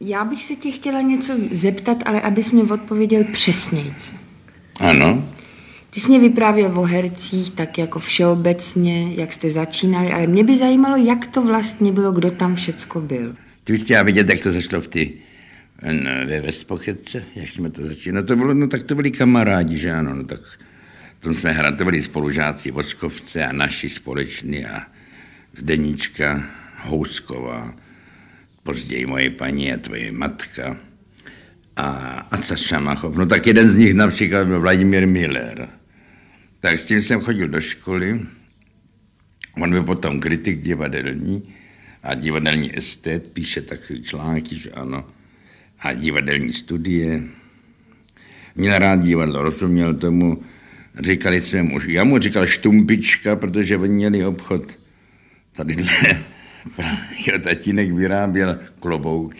Já bych se tě chtěla něco zeptat, ale abys mi odpověděl přesnějc. Ano. Ty jsi mě vyprávěl o hercích, tak jako všeobecně, jak jste začínali, ale mě by zajímalo, jak to vlastně bylo, kdo tam všecko byl. Ty bys chtěla vidět, jak to zašlo ve Vestpochetce, jak jsme to začínali. Tak to byli kamarádi, že ano, no tak tom jsme hrali, to byli spolužáci Voskovce a naši společní a Zdeníčka Housková, později moje paní a tvoje matka a Saša Machov. No tak jeden z nich například byl Vladimír Miller. Tak s tím jsem chodil do školy, on byl potom kritik divadelní a divadelní estet, píše takový články, že ano, a divadelní studie. Měl rád divadlo, rozuměl tomu, říkali jsme mu, já mu říkal Štumpička, protože oni měli obchod tadyhle. Jeho tatínek vyráběl klobouky.